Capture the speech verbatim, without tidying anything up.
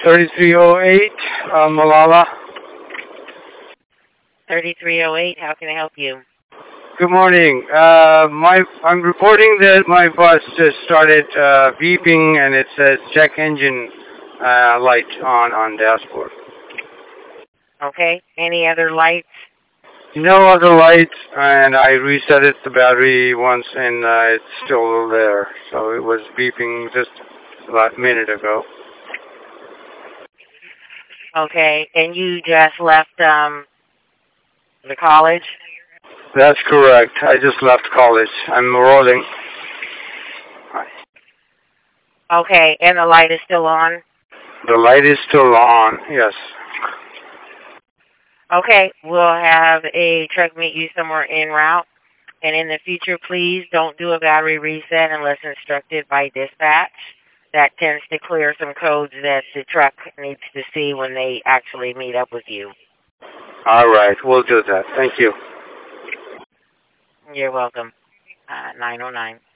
thirty-three oh eight, uh, Malala. thirty-three oh eight, how can I help you? Good morning. Uh, my I'm reporting that my bus just started uh, beeping and it says check engine uh, light on on dashboard. Okay. Any other lights? No other lights, and I reset it the battery once, and uh, it's still there. So it was beeping just about a minute ago. Okay. And you just left um the college? That's correct. I just left college. I'm rolling. Okay. And the light is still on? The light is still on, yes. Okay. We'll have a truck meet you somewhere en route. And in the future, please don't do a battery reset unless instructed by dispatch. That tends to clear some codes that the truck needs to see when they actually meet up with you. All right. We'll do that. Thank you. You're welcome. Uh, nine oh nine.